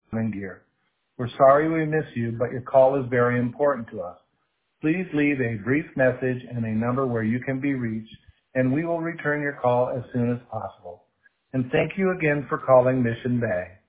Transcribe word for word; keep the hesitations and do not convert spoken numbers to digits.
and gear. We're sorry we miss you, but your call is very important to us. Please leave a brief message and a number where you can be reached, and we will return your call as soon as possible. And thank you again for calling Mission Bay.